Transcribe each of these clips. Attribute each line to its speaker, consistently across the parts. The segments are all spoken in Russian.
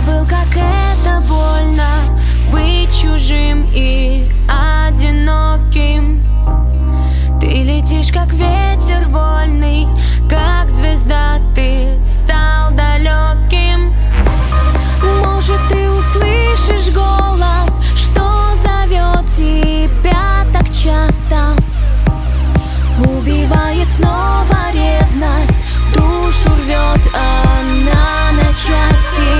Speaker 1: забыл, как это больно быть чужим и одиноким. Ты летишь, как ветер вольный, как звезда ты стал далеким. Может, ты услышишь голос, что зовет тебя так часто. Убивает снова ревность, душу рвет она на части.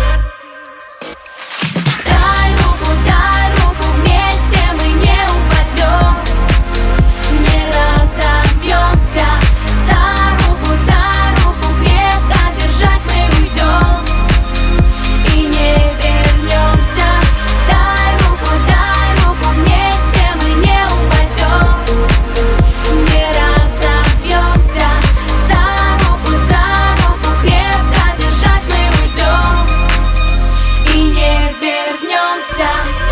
Speaker 1: Дай руку, вместе мы не упадем, не разобьемся. За руку крепко держать мы уйдем и не вернемся. Дай руку, вместе мы не упадем, не разобьемся. За руку крепко держать мы уйдем и не вернемся.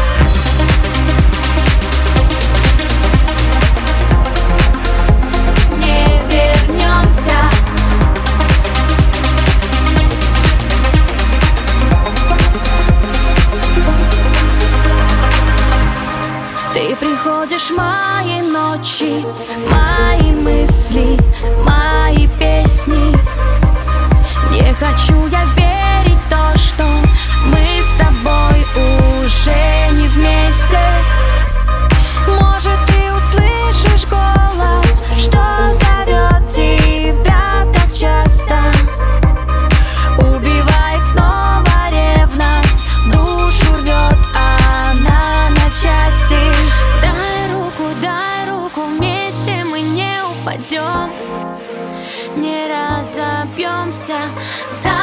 Speaker 1: Не вернемся. Ты приходишь в мои ночи, мои мысли, мои песни. Не хочу я верить в то, что мы с тобой уже не вместе. Может, ты услышишь голос, что зовет тебя так часто. Убивает снова ревность, душу рвет она на части. Дай руку, вместе мы не упадем, не разобьемся.